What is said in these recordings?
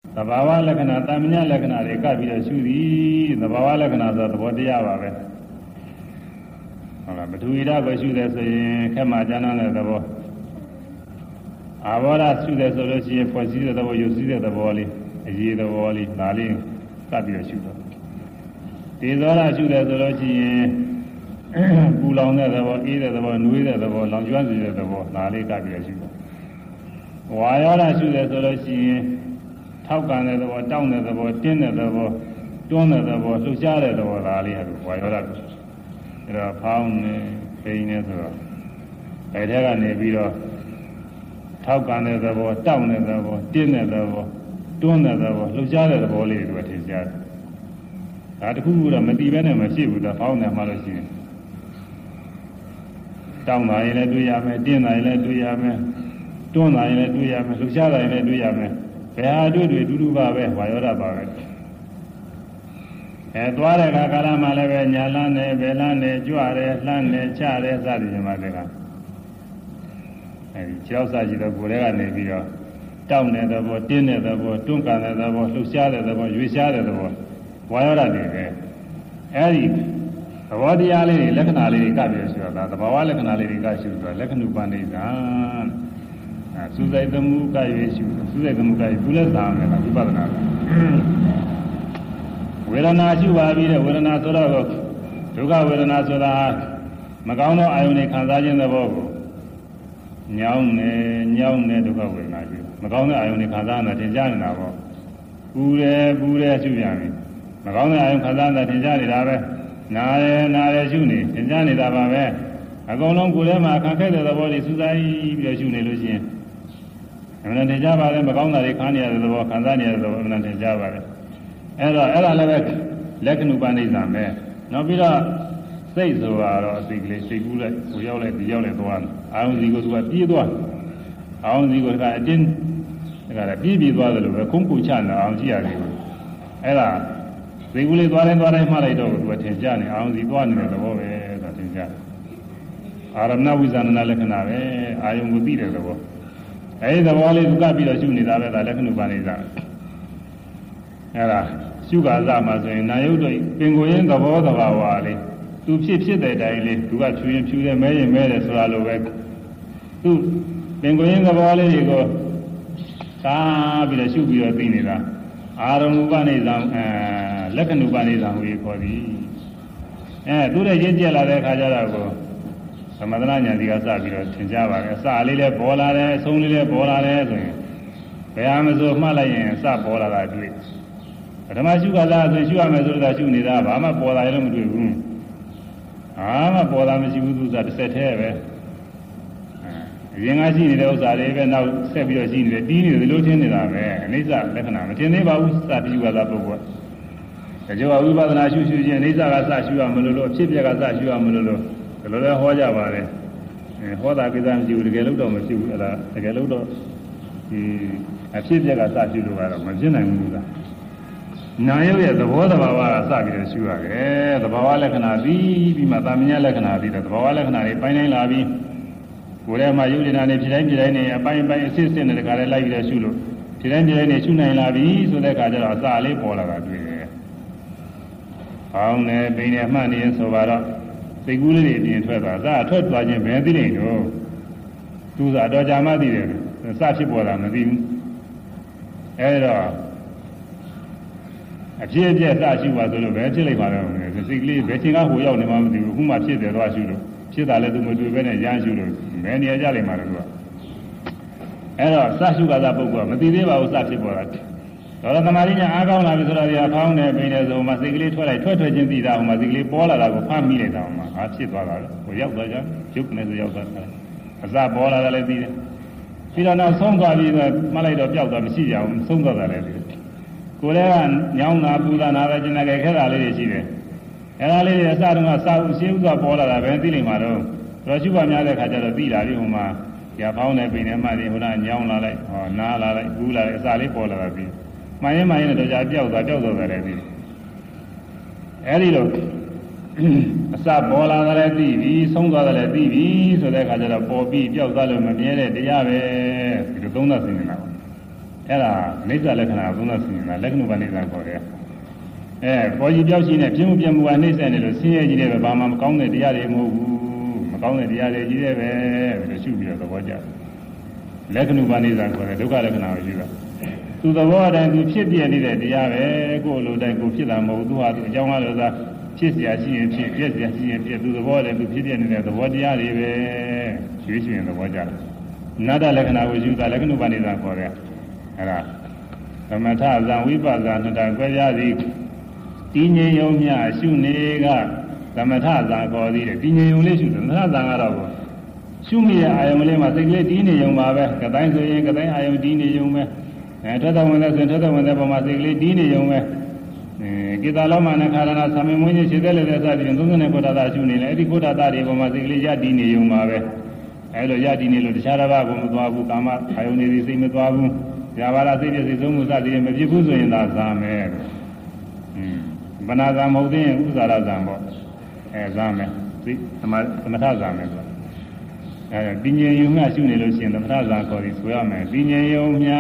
The Baba Lakana, Tamina Lakana, they got with a shooty, the Baba Lakana, the body of it. But we have a shoot as a Kamajana, the boy. I want to shoot as a Russia for see that you see the volley, a year the volley, Nali, Kabia shooter. These are I shoot as a Russia, Bulong, either the one, neither the one, Longuan, the one, Nali, Kabia shooter. Why are I shoot as a Russia? How can the war down at the war, tin at the war, don't at the war, so shot at the war, Ali had why there are pound paying as well. I had a neighbor. How can the war down at the war, tin at the war, don't at the war, so shot at the war, what is that? At who would have met even a machine with a pound of Malaysia? Down I let do yame, din I let do yame, don't I let do yame, so shall I let do yame. I do Babe, why or about it. At Waraka Kalamalave, Yalane, Belane, Juare, Lane, Chare, Sadimaga. And Chelsea, the Gurega Nebia, down at the boat, dinner at the boat, Tunkan at the boat, Lucia at the boat, Lucia at the boat. Why are they? Eric, the Wadi Ali, Lekanali, Kabia, the Bawalakanali, Gashu, Lekanupan. Suicide the Muka issue, Suicide the Muka, Bullets down and Padana. Verana, you are either Verana Soda, Tuga Verana Soda, Magano, Ionic, Kanzajan the Bogo. Nyaune, Tuga Verana, Magano, Ionic, Kazana, Tinjana, Bure, Juliani. Magano, Ion Kazana, Tinjani, Nare, Juni, Tinjani, Dava. I go along Gulema, I can't the body, Suicide, Juni, Lucian. And then Java, then Magona, the Kanya, the war, Tanzania, the woman in Java. Ella Levek, Lekanubanizam, no Villa says so, Sigli, Sigula, we all let the Yolet one. I only go to a P one. I only go to a din, I got a BB Dwallu, a Kumpu Chan, on Giari. Ella, they will eat one and one Malaito, what is Johnny, I only one in the war, that is Jan. I am now with an Alekanave, I am with Peter the war. I the wall is got be the Sunni that I let no bunny that. Era, Sugar Zamas in Nayodo, Penguin, the water of our valley. Two ships that daily, to got three and two and made a swallow back. Two Penguin, the valley go. Ah, be the sugar of Pinida. Aram Ubanism, Lekan Ubanism, we call the. Do the Jella Kajarago. Samadana, the Asabi, Tinjava, Salile, Bola, Sonile, Bola, the Amazon of Malay and Sabola, I do it. But the Masuka, the Shuamazu that you need up, I'm a Bola, I don't do room. I'm a Bola, as you do that set here. Young I see those are even now, Sabio seen the Dean, the Lieutenant, and it's a Lebanon. The neighbor that you are up over. The Joa Uba, the Nashu, and Isa Sasu Amulo, Chipia Sasu Amulo. The Lola Hoja Valley, and what I began to get out of the Galudo, a Chipia Sasu, Magina Muda. Now, the word of our Saki, the Bawala be Matamia Lacanadi, the Bawala Canadi, Pine Lavi, whatever my unit and if you by assistant in the Kara like the Sulu. Tiranjane Suna Lavi, so the Kaja Sali Pola. Found being a money and so on. Segurity in 12 hours. I told Bajan Bendino to the Dojamadi, the Sachipola, Era. A GJ Sachi was eventually the sickly betting out who own him, whom I said the Rasulu. She let him do very young Zulu, many a jolly Maragua. Era Sachu was up over, but the river was Sachipola. The Marina Agona was found there being as Masically 20 down Masically Pola, like 1 million down. I see Bala, or Yaga, Chupness Yaga. As that Bola, I did. She don't know some guy in the Malay of Yaga, she young, some guy. Korean, young Abuda, and Avajanaga, lady. And I lay a sudden South Silva Bola, Ventili Maro. Rashuba Mala Kajara Villa, Yuma, Yapona, Pinamadi, Hunan, young Lala, or Nala, Gula, Sali Pola. My name is Jozo. Elilo Sabola TV, Songa TV, so that I got a 4B, Josalo Maniere, the Yave, you don't nothing now. အဲ့ဒါနိစ္စလက္ခဏာသုံးသပ်စဉ်းစားလက္ခဏုပနိစ္စခေါ်တယ်ပေါ်ကြီးပြောက်ရှိနေပြင်းမှုပြမှုကနှိမ့်ဆက်နေလို့ဆင်းရဲကြီးတယ်ပဲဘာမှမကောင်းတဲ့တရားတွေမဟုတ်ဘူးမကောင်းတဲ့တရားတွေကြီးတယ်ပဲလို့ရှုပြီးတော့သဘောကျတယ်လက္ခဏုပနိစ္စခေါ်တယ်ဒုက္ခလက္ခဏာကိုရှုတာသူသဘောအတိုင်းသူဖြစ်ပြနေတဲ့တရားပဲကိုယ်လိုတိုင်းကိုဖြစ်တာမဟုတ်သူဟာသူအကြောင်းအားလို့သာဖြစ်เสียရှိရင်ဖြစ်ပြည့်เสียရှိရင်ပြည့်သူသဘောတည်းသူဖြစ်ပြနေတဲ့သဘောတရားတွေပဲရွေးရှင်သဘောကျတယ်နာတလက္ခဏာကိုရှုတာလက္ခဏုပနိစ္စခေါ်တယ်အဲ့ဒါသမထဇံဝိပဿနာနှစ်တာကြွယ်ရသည်တည်ငြိမ်ယုံမြရှုနေကသမထဇံခေါ်သည်တဲ့တည်ငြိမ်ယုံလေးရှုသမထဇံကတော့ရှုမိတဲ့အာယုံလေးမှာစိတ်ကလေးတည်နေယုံပါပဲကတိုင်းဆိုရင်ကတိုင်းအာယုံတည်နေယုံပဲထွက်တော်ဝင်တဲ့ဆိုထွက်တော်ဝင်တဲ့ပုံမှာစိတ်ကလေးတည်နေယုံပဲကိတ္တလောမနဲ့ခါရဏသမင်မွေးခြင်းရှိတဲ့လည်းစသည်ဖြင့်39ကိုဋ္ဌာရှုနေလေအဲ့ဒီကိုဋ္ဌာတွေပုံမှာစိတ်ကလေးရတည်နေယုံပါပဲအဲ့လိုရတည်နေလို့တခြားတစ်ပါးကိုမသွားဘူးကာမအာယုန်တွေစိတ်မသွားဘူးဇာဘာရစိတ်ပြည့်စိတ်ဆုံးမှုစသည်ဖြင့်မဖြစ်ဘူးဆိုရင်သာဇာမယ်ဗနာဇာမဟုတ်သေးရင်ဥဇာရဇာပေါ့ဇာမယ်သိသမထဇာမယ်ဆိုပညာယုံမြရှုနေလို့ရှိရင်သမထဇာခေါ်ပြီးဆိုရမယ်ပညာယုံမြ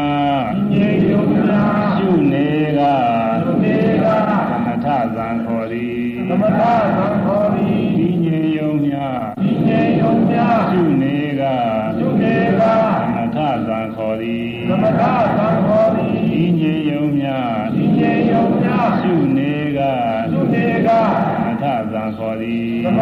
ရှုနေကသမထဇာခေါ်သည်ပညာယုံမြရှုနေကသမထဇာခေါ်သည်ပညာယုံမြရှုနေကသမထဇာခေါ်သည်ပ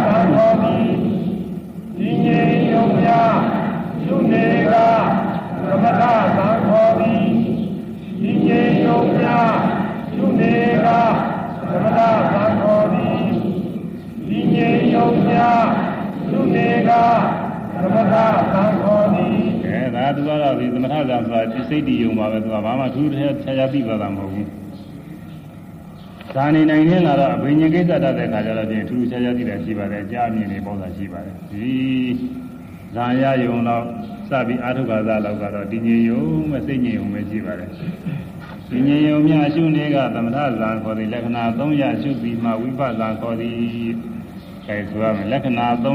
ညာယုံမြရှုနေကသမထဇာခေါ်သည်ပညာယုံမြရှုနေကသမထဇာခေါ်သည်ပညာယုံမြရှုနေကသမထဇာခေါ်သည်ဒါသူကတော့ဒီသမထဇာဆိုတာစိတ်တည်ယုံပါပဲသူကဘာမှထူးထူးခြားခြားသိသွားတာမဟုတ်ဘူးဇာနေနိုင်နေလာတော့အဘိညာဉ်ကိစ္စတတ်တဲ့ခါကျတော့ပြင်ထူးထူးခြားခြားသိတယ်ရှိပါတယ်ကြားမြင်နေပေါ့သာရှိပါတယ်ဒီဇာရယုံတော့စပြီးအာထုခါဇာလောက်ကတော့တည်ငြိမ်ယုံမဲ့စိတ်ငြိမ်ယုံပဲရှိပါတယ်တည်ငြိမ်ယုံများရှုနေကသမထဇာခေါ်သည်လက္ခဏာ300ရှုပြီးမှဝိပဿနာခေါ်သည်အဲဆိုရမယ်လက္ခဏာ300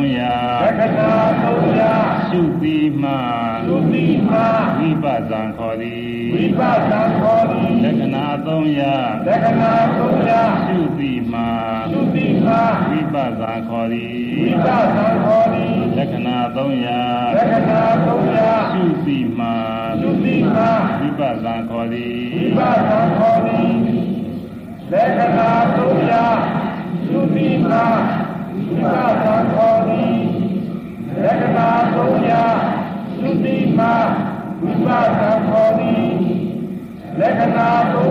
ရှုပြီးမှဝိပဿနာခေါ်သည်လက္ခဏာ300ရှုပြီးမှဝိပဿနာခေါ်သည်လက္ခဏာ300ရှုပြီးမှဝိပဿနာခေါ်သည်လက္ခဏာ300ရှုပြီးမှဝိပဿနာခေါ်သည်လက္ခဏာ300ရှုပြီးမှဝိပဿနာခေါ်သည်လက္ခဏာ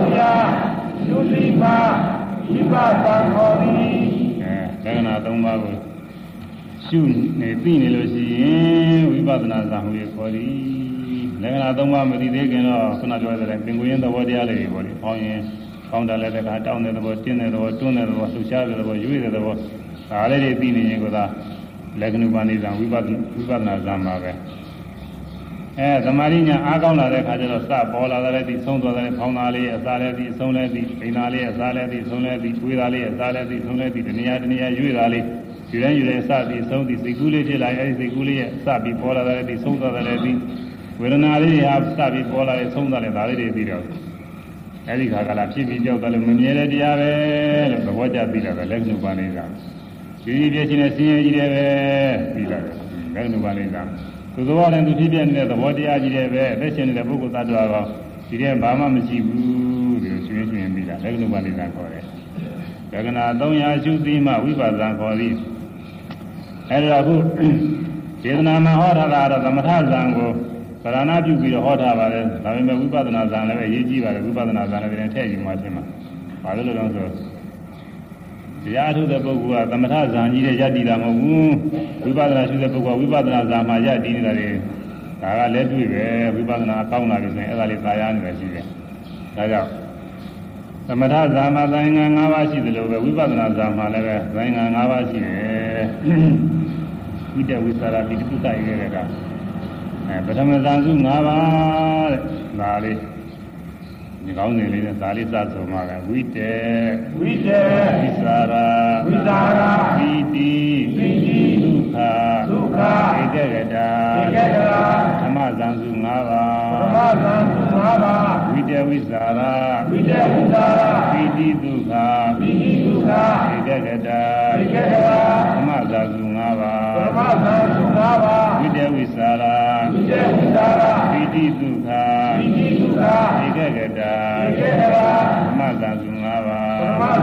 300ရှုပြီးမှဝိပဿနာခေါ်သည်လက္ခဏာ3ပါးကိုရှုနေသိနေလို့ရှိရင်ဝိပဿနာဇာဟုရခေါ်သည်လက္ခဏာ3ပါးမသိသေးခင်တော့ခုနပြောတဲ့ပင်ကိုယ်ရင်းသဘောတရားတွေပေါ့လေပေါင်းရင်ပေါင်းတယ်လည်းတခါတောင်းတဲ့သဘောတင်းတဲ့သဘောတွန်းတဲ့သဘောလှူရှားတဲ့သဘောရွေ့တဲ့သဘောဒါလေးတွေသိနေရင်ကသာလက္ခဏုပနိသံဝိပဿနာဇာမှာပဲသမာဓိညာအားကောင်းလာတဲ့ခါကျတော့စပေါ်လာတဲ့ဒီဆုံးသွားတဲ့ဖောင်းသားလေးအစားလေးဒီဆုံးလေးဒီပိန်သားလေးအစားလေးဒီဆုံးလေးဒီတွေးသားလေးအစားလေးဒီဆုံးလေးဒီတဏှာရွေ့သားလေးယူတိုင်းယူတိုင်းစပြီးဆုံးဒီစိတ်ကူးလေးဖြစ်လာအဲဒီစိတ်ကူးလေးရဲ့စပြီးပေါ်လာတဲ့ဒီဆုံးသွားတဲ့ဒီဝေဒနာလေးဟာစပြီးပေါ်လာတဲ့ဆုံးသွားတဲ့ဒါလေးတွေပြီးတော့အဲဒီခါကလာဖြစ်ပြီးကြောက်တယ်လို့မမြဲတဲ့တရားပဲလို့သဘောကျပြီးတော့လက္ခဏုပနိသံဒီပြည့်ချင်းနဲ့ဆင်းရဲကြီးတယ်ပဲပြီးတော့လက္ခဏုပနိသံသူသဘောနဲ့သူဖြစ်ပြနေတဲ့သဘောတရားကြီးတယ်ပဲအသက်ရှင်နေတဲ့ပုဂ္ဂိုလ်သတ္တဝါကောဒီထဲဘာမှမရှိဘူးဒီလိုရှင်ရှင်ပြီးတာလက္ခဏုပနိသံခေါ်တယ်လက္ခဏာ300ရှုသိမှဝိပဿနာခေါ်သည်အဲဒီတော့အခုဒေသနာမှာဟောထားတာတော့သမထဇံကိုပရဏာပြုပြီးတော့ဟောထားပါတယ်ဒါပေမဲ့ဝိပဿနာဇံလည်းပဲရေးကြည့်ပါတယ်ဝိပဿနာဇံလည်းထည့်ယူမှဖြစ်မှာဘာလို့လဲဆိုတရားထုတ်တဲ့ပုဂ္ဂိုလ်ကသမထဇံကြီးတဲ့ယတ္တိတာမဟုတ်ဘူးဝိပဿနာရှုတဲ့ပုဂ္ဂိုလ်ကဝိပဿနာဇံမှာယတ္တိနေတာတွေဒါကလည်းတွေ့ပဲဝိပဿနာအကောင်းလာပြီဆိုရင်အဲ့ဒါလေးသာယာနေတယ်ရှိတယ်ဒါကြောင့်သမထဇံမှာသင်္ကန်း၅ပါးရှိတယ်လို့ပဲဝိပဿနာဇံမှာလည်းပဲသင်္ကန်း၅ပါးရှိတယ်ဝိတဝိသရာပိဋကုတ္တရေကပထမဇံစု၅ပါးတဲ့ဒါလေးဒီကောင်းနေလေးနဲ့ဒါလေးစဆိုမှာကဝိတေဝိသရာပိတိဒုက္ခဧကဂတာဓမ္မဇံစု၅ပါးဝိတဝိဇာရာပိတိဒုက္ခဧကဂတသမဇာစု၅ပါးဝိတဝိဇာရာပိတိဒုက္ခဧကဂတသမဇာစု၅ပါး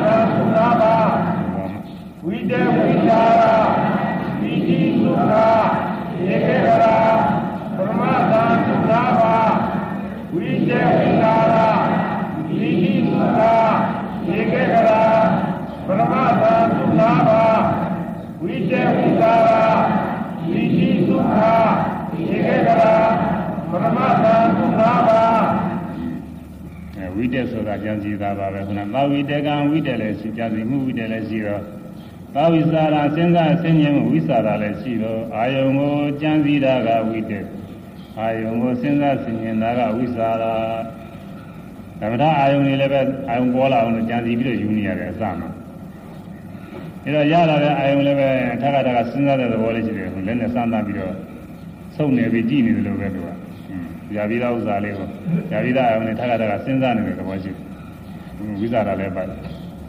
ဝိတဝိဇာရာပိတိဒုက္ခဧကဂတသမဇာစု၅ပါးဝိတဝိဇာရာပိတိဒုက္ခဧကဂတပရမသံသုခာပါဝိတေဝိသာဝိတိသုခာဧကဂရပရမသံသုခာပါဝိတေဆိုတာကြံစည်တာပါပဲခုနသာဝိတေကံဝိတေလည်းရှိကြံစည်မှုဝိတေလည်းရှိတော့သာဝိစာရာစဉ်းစားဆင်းရဲမှုဝိစာရာလည်းရှိတော့အာယုံကိုကြံစည်တာကဝိတေအာယုံကိုစဉ်းစားဆင်ခြင်တာကဝိစာရာသမထအာယုံတွေလည်းပဲအာယုံပေါ်လာအောင်ကြံစည်ပြီးတော့ယူနေရတယ်အစမှာအဲတော့ရလာတဲ့အာယုံလည်းပဲထပ်ထပ်စဉ်းစားတဲ့သဘောလေးရှိတယ်ဟိုလည်းနဲ့စမ်းသပ်ပြီးတော့စုံနေပြီးကြည့်နေတယ်လို့ပဲသူကရာပြီးသားဥစ္စာလေးကိုရာပြီးသားအာယုံနဲ့ထပ်ထပ်စဉ်းစားနေတဲ့သဘောရှိတယ်ဝိဇာတာလည်းပါတယ်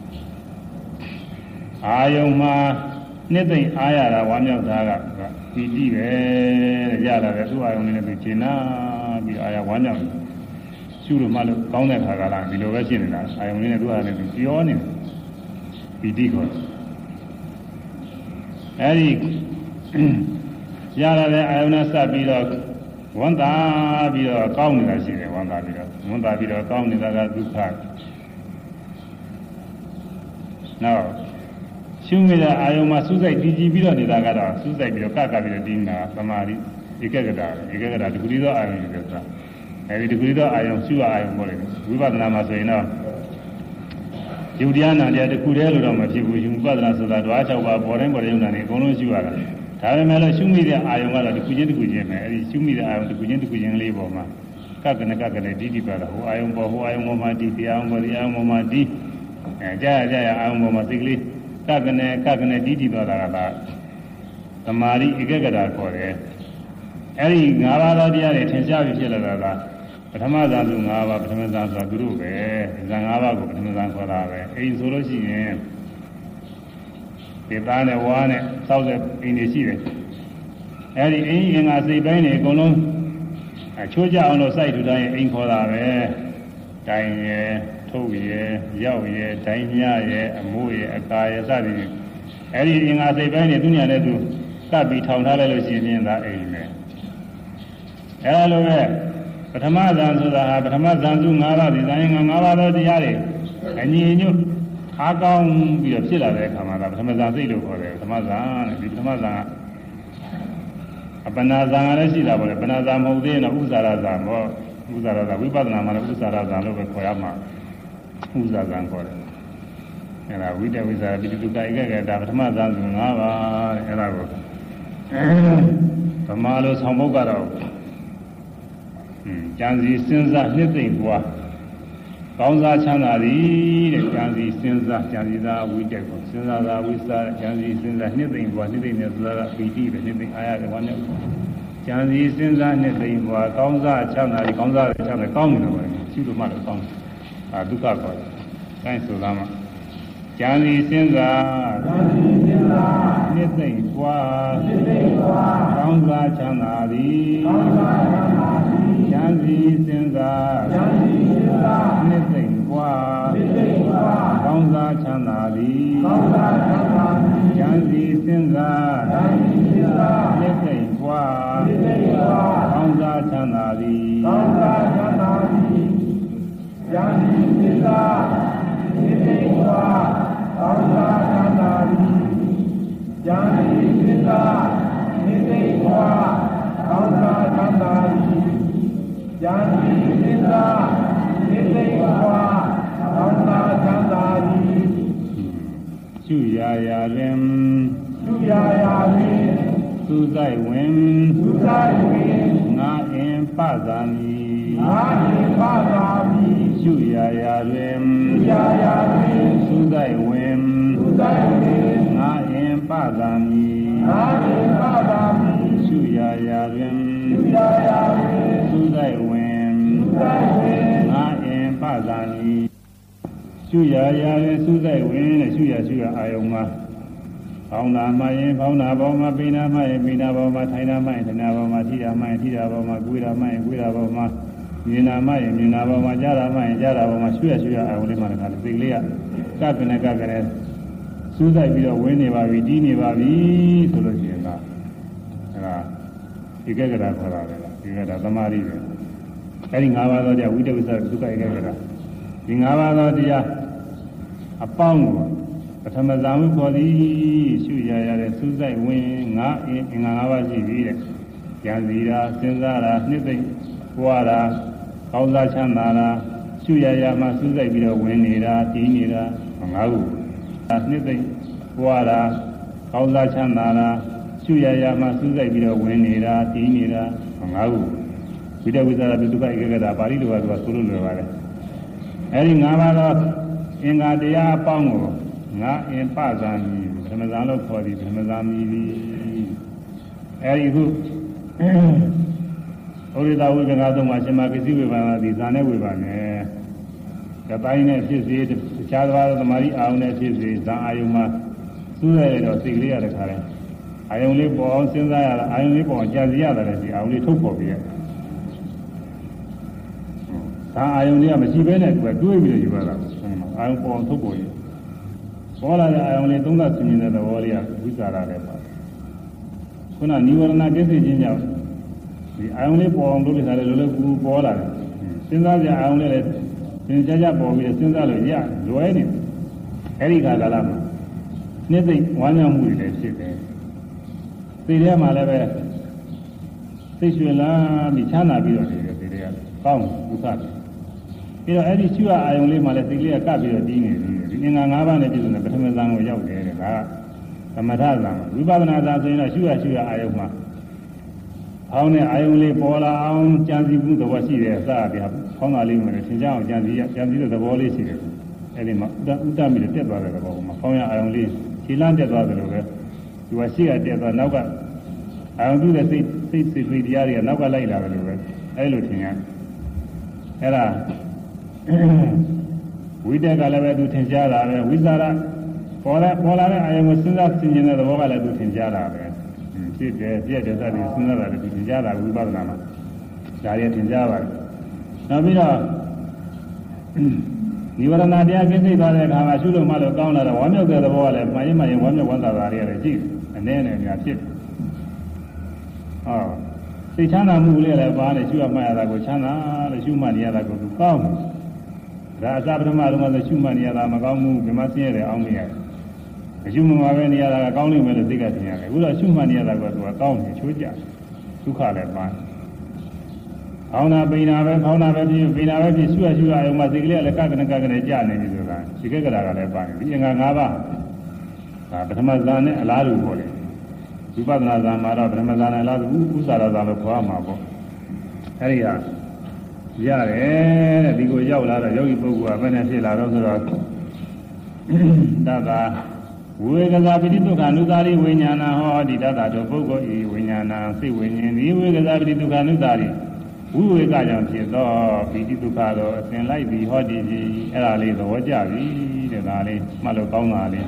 အာယုံမှာနှစ်သိမ့်အားရတာဝမ်းမြောက်တာကပီတိပဲတဲ့ရလာတဲ့သူ့အာယုံလေးနဲ့သူရှင်းနာပြီးအာရဝမ်းမြောက်ရှုလို့မှလို့ကောင်းတဲ့ခါကလာဒီလိုပဲရှင်းနေတာအာယုံလေးနဲ့သူ့အာယုံနဲ့သူပြောနေတယ်ပီတိခေါ်အဲဒီရလာတဲ့အာယုန်နဲ့စပ်ပြီးတော့ဝန်တာပြီးတော့ကောင်းနေတာရှိတယ်ဝန်တာပြီးတော့ကောင်းနေတာကဒုက္ခနောက်ရှုမိတဲ့အာယုန်မှာစူးစိုက်တည်ကြည်ပြီးတော့နေတာကတော့စူးစိုက်ပြီးတော့ကပ်ပြီးတော့တည်နေတာသမာဓိဧကဂတတခုတည်းသောအာယုန်တွေဆိုတာအဲဒီတခုတည်းသောအာယုန်ရှုအာယုန်ပေါ်တယ်ဝိပဿနာမှာဆိုရင်တော့ယုတ်တရားနာတရားတစ်ခုတည်းလို့တော့မဖြစ်ဘူးယူပဒနာဆိုတာဓဝါ6ပါးပေါ်တိုင်းပေါ်တိုင်းယုံနာနေအကုန်လုံးရှုရတာဒါပေမဲ့လည်းရှုမိတဲ့အာယုံကတော့တစ်ခုချင်းပဲအဲဒီရှုမိတဲ့အာယုံတစ်ခုချင်းလေးပေါ်မှာကကနေတိတိပါတာဟိုအာယုံပေါ်မှာတိတရားအောင်ပေါ်တရားအောင်ပေါ်မှာတိကြာအာယုံပေါ်မှာစိတ်ကလေးကကနေတိတိပါတာကသမာဓိဧကဂတခေါ်တယ်အဲဒီ၅ပါးသောတရားတွေထင်ရှားပြီးဖြစ်လာတာကပထမဇာတု၅ပါးပထမဇာဆိုတာသူတို့ပဲဇာ၅ပါးကိုပထမဇာခေါ်တာပဲအိမ်ဆိုလို့ရှိရင်ဒီသားနဲ့ဝါးနဲ့စောက်တဲ့အိမ်တွေရှိတယ်အဲဒီအိမ်အင်္ဂါစိတ်ပိုင်းတွေအကုန်လုံးချိုးကြအောင်လို့စိုက်ထူတိုင်းအိမ်ခေါ်တာပဲတိုင်ရယ်ထုတ်ရယ်ရောက်ရယ်တိုင်မြရယ်အမိုးရယ်အကာရယ်စသည်အဲဒီအင်္ဂါစိတ်ပိုင်းတွေသူညာနဲ့သူကပ်ပြီးထောင်ထားလိုက်လို့ရှိရင်ဒါအိမ်ပဲအဲလိုပဲပထမဇန်ဆိုတာဟာပထမဇန်စု၅ပါးဒီဇန်၅ပါးသောတရားတွေအညီညွတ်အားကောင်းပြီးတော့ဖြစ်လာတဲ့အခါမှာဒါပထမဇန်စိတ်လို့ခေါ်တယ်ပထမဇန်တဲ့ဒီပထမဇန်ကအပနာဇန်လည်းရှိတာပေါ့လေပနာဇန်မဟုတ်သေးရင်တော့ဥဇာရဇန်ပေါ့ဥဇာရဇန်ဝိပဿနာမှာလည်းဥဇာရဇန်လို့ပဲခေါ်ရမှာဥဇာဇန်ခေါ်တယ်အဲဒါဝိတဝိဇာပိဋကဧကဂတပထမဇန်စု၅ပါးတဲ့အဲဒါကိုဗမာလိုဆောင်ပုဒ်ကတော့ကြံစီစဉ်းစားနှစ်သိမ့်ပွားကောင်းစားချမ်းသာသည်တဲ့ကြံစီစဉ်းစားကြံစီသာဝိတက်ကိုစဉ်းစားသာဝိစားကြံစီစဉ်းစားနှစ်သိမ့်ပွားနှစ်သိမ့်နဲ့ဆိုတာကပီတိပဲနှစ်သိမ့်အားရတဲ့ဝမ်းနဲ့ကြံစီစဉ်းစားနှစ်သိမ့်ပွားကောင်းစားချမ်းသာသည်ကောင်းစားချမ်းသာကောင်းနေတယ်ပဲရှိလို့မှလည်းကောင်းတယ်ဒုက္ခခေါ်တယ်အဲဆိုသားမှာကြံစီစဉ်းစားနှစ်သိမ့်ပွားကောင်းစားချမ်းသာသည်ဉာဏ်စီစဉ်းစားနှစ်သိမ့်ပွားကောင်းစားချမ်းသာသည်ဉာဏ်စီစဉ်းစားနှစ်သိမ့်ပွားကောင်းစားချမ်းသာသည်ဉာဏ်စီစဉ်းစားနှစ်သိမ့်ပွားကောင်းစားချမ်းသာသည်ဉာဏ်စီစဉ်းစားနှစ်သိမ့်ပွားကောင်းစားချမ်းသာသည်ဉာဏ်စီစဉ်းစားနှစ်သိမ့်ပွားကောင်းစားချမ်းသာသည်ရှုရာတွင်သူဆိုင်ဝင်ငါအင်ပသာမည်ရှုရာတွင်သူဆိုင်ဝင်ငါအင်ပသာမည်ရှုရာတွင်သူဆိုင်ဝင်ငငါအင်ပဇာနီရှုရရရဲ့စူးစိုက်ဝင်နဲ့ရှုရအာယုံမှာဖောင်းတာမှရင်ဖောင်းတာပေါ်မှာပိနာမှရင်ပိနာပေါ်မှာထိုင်တာမှရင်ထိုင်တာပေါ်မှာထိတာမှရင်ထိတာပေါ်မှာကွေးတာမှရင်ကွေးတာပေါ်မှာမြင်တာမှရင်မြင်တာပေါ်မှာကြားတာမှရင်ကြားတာပေါ်မှာရှုရအာယုံလေးမှာတခါလေစိတ်ကလေးကကနဲ့စူးစိုက်ပြီးတော့ဝင်နေပါပြီတီးနေပါပြီဆိုလို့ရှိရင်ဒါဒီကကရာခေါ်တာလေဒီကကသမာဓိပဲအဲဒီ၅ပါးသောတရားဝိတဝိသဒုက္ခဧကကရာဒီ၅ပါးသောတရားအပေါင်းကိုပထမဇာဝိခေါ်သည်ရှုရရတဲ့စူးစိုက်ဝင်ငါအင်္ဂါ၅ပါးရှိပြီတဲ့ဉာဏ်စီတာစဉ်းစားတာနှစ်သိမ့်ပွားတာကောင်းစားချမ်းသာတာရှုရရမှစူးစိုက်ပြီးတော့ဝင်နေတာတည်နေတာ၅ခုနှစ်သိမ့်ပွားတာကောင်းစားချမ်းသာတာရှုရရမှစူးစိုက်ပြီးတော့ဝင်နေတာတည်နေတာ၅ခုဝိတဝိသဒုက္ခဧကကရာပါဠိလိုကဆိုလို့လွယ်ပါတယ်အဲဒီ၅ပါးသောအင်္ဂါတရားအပေါင်းကိုငါအင်ပဇာမီပထမဇာလို့ခေါ်သည်ပထမဇာမီသည်အဲဒီခုဩရိတဝိကငါသုံးမှာရှင်မပစ္စည်းဝေဘာနာသည်ဇာနဲ့ဝေဘာနဲ့တပိုင်းနဲ့ဖြစ်စေတခြားသောသမာဓိအာယုန်နဲ့ဖြစ်စေဇာအာယုန်မှာစူးရရတော့စိတ်ကလေးရတဲ့ခါလဲအာယုန်လေးပေါ်အောင်စဉ်းစားရတာအာယုန်လေးပေါ်အောင်ကြာစီရတယ်လေဒီအာယုန်လေးထုတ်ပေါ်ပြီးရဲ့ဒါအာယုန်လေးကမရှိဘဲနဲ့သူကတွေးပြီးတော့ယူရတာအာယုန်ပေါ်အောင်ထုတ်ပေါ်ရပေါ်လာတဲ့အာယုန်လေးသုံးသပ်ဆင်ခြင်တဲ့သဘောလေးကဝိသရာလည်းပါခုနနိဝရဏကိစ္စချင်းကြောင့်ဒီအာယုန်လေးပေါ်အောင်လုပ်လိုက်တာလည်းလောလောကူပေါ်လာတယ်စဉ်းစားကြအာယုန်လေးလည်းသင်ကြပေါ်ပြီးစဉ်းစားလို့ရလွယ်နေအဲဒီကာလမှာနှစ်သိမ့်ဝမ်းမြောက်မှုတွေလည်းဖြစ်တယ်စိတ်ထဲမှာလည်းပဲစိတ်ရွှင်လာပြီးချမ်းသာပြီးတော့နေတယ်စိတ်ထဲကကောင်းဒုက္ခပြီးတော့အဲ့ဒီရှုအာယုံလေးမှာလည်းစိတ်ကလေးကကပ်ပြီးတော့တီးနေပြီဒီအင်္ဂါ၅ပါးနဲ့ပြည့်စုံတဲ့ပထမဇန်ကိုရောက်တယ်တဲ့ဒါကသမထဇန်ဝိပဿနာဇန်ဆိုရင်တော့ရှုအာယုံမှာဖောင်းတဲ့အာယုံလေးပေါ်လာအောင်ကြံစည်မှုသဘောရှိတယ်အစအပြဖောင်းတာလေးမှလည်းသင်ကြအောင်ကြံစည်တဲ့သဘောလေးရှိတယ်အဲ့ဒီမှာဥဒ္ဒမိတက်သွားတဲ့သဘောမှာဖောင်းရအာယုံလေးခြေလမ်းတက်သွားတယ်လို့ပဲဒီကရှိကတက်သွားနောက်ကအာယုံပြုတဲ့စိတ်တရားတွေကနောက်ကလိုက်လာတယ်လို့ပဲအဲ့လိုထင်ရတယ်အဲ့ဒါဝိတက်ကလည်းပဲသူထင်ရှားတာပဲဝိသရာပေါ်လာတဲ့အာယုံကိုစဉ်းစားဆင်ခြင်တဲ့သဘောကလည်းသူထင်ရှားတာပဲဖြစ်တယ်ပြည့်တယ်စသည်စဉ်းစားတာလည်းသူထင်ရှားတာဝိပဿနာမှာဒါရီထင်ရှားပါတယ်နောက်ပြီးတော့ဒီဝရဏတရားကိစ္စသွားတဲ့အခါမှာရှုလို့မှလို့ကောင်းလာတော့ဝမ်းမြောက်တဲ့သဘောကလည်းမှန်ရင်ဝမ်းမြောက်ဝမ်းသာတာတွေကလည်းရှိအနည်းနဲ့များဖြစ်ဟောစိတ်ချမ်းသာမှုလေးလည်းပါနေရှုမှတ်ရတာကိုချမ်းသာလို့ရှုမှတ်နေရတာကိုသူကောင်းတယ်ဒါအစပထမတော့လည်းရှုမှတ်နေရတာမကောင်းဘူးဒီမှာဆင်းရဲတယ်အောင်းနေရတယ်အရှုမှတ်ပဲနေရတာကကောင်းနေမယ်လို့သိကထင်ရတယ်အခုတော့ရှုမှတ်နေရတာကသူကကောင်းတယ်ချိုးကြဒုက္ခလည်းပါအောင်းနာပိနာပဲဖောင်းနာပဲဖြစ်ပိနာပဲဖြစ်ရှုရအောင်မှစိတ်ကလေးကလည်းကကနေကြာနေပြီဆိုတာဒီကကရာကလည်းပါတယ်ဒီအင်္ဂါ၅ပါးဒါပထမဇာနဲ့အလားတူပေါ့လေဝိပဿနာဇာမှာတော့ပထမဇာနဲ့အလားတူဥစ္စာရဇာလို့ခေါ်မှာပေါ့အဲဒီဟာရတယ်တဲ့ဒီကိုရောက်လာတော့ယောဂီပုဂ္ဂိုလ်ကဘယ်နဲ့ဖြစ်လာတော့ဆိုတော့တသာဝေကစားပိဋိဒုက္ခအနုသာရိဝိညာဏဟောဒီတသာတို့ပုဂ္ဂိုလ်ဤဝိညာဏစိတ်ဝိညာဉ်ဒီဝေကစားပိဋိဒုက္ခအနုသာရိဝိဝေကကြောင့်ဖြစ်သောပိဋိဒုက္ခတော့အစဉ်လိုက်ပြီးဟောဒီကြီးအဲ့ဒါလေးသဘောကျပြီတဲ့ဒါလေးမှတ်လို့ကောင်းတာလေး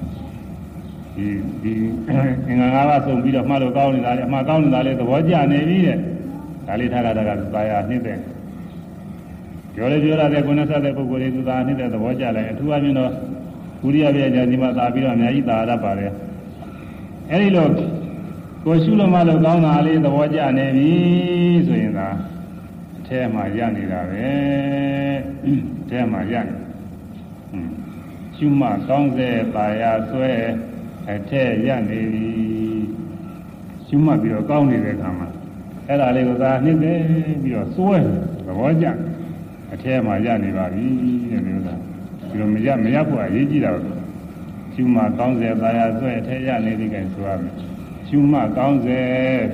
ဒီအင်္ဂါ၅ပါးဆုံးပြီးတော့မှတ်လို့ကောင်းနေတာလေးအမှားကောင်းနေတာလေးသဘောကျနေပြီတဲ့ဒါလေးထားတာကသာယာနှိမ့်တဲ့ပြောရတဲ့ကိုယ်နဲ့ဆက်တဲ့ပုဂ္ဂိုလ်တွေသူသာနှိမ့်တဲ့သဘောကျလိုက်အထူးအပြင်တော့ဝိရိယပြည့်ကြဒီမှာသာပြီးတော့အများကြီးသာရပါတယ်အဲဒီလိုကိုရှုလို့မှလို့ကောင်းတာလေးသဘောကျနေပြီဆိုရင်သာအထဲမှာရနေတာပဲအထဲမှာရနေရှုမှကောင်းစေပါရဆွဲအထဲရနေပြီရှုမှပြီးတော့ကောင်းနေတဲ့အခါမှာအဲ့ဒါလေးကိုသာနှိမ့်တယ်ပြီးတော့စွဲသဘောကျအထဲမှာရနေပါပြီတဲ့မျိုးသားဒီလိုမရဖို့အရေးကြီးတာရှုမှကောင်းစေပါရဆွဲအထဲရနေပြီကဲဆိုရမယ်ရှုမှကောင်းစေ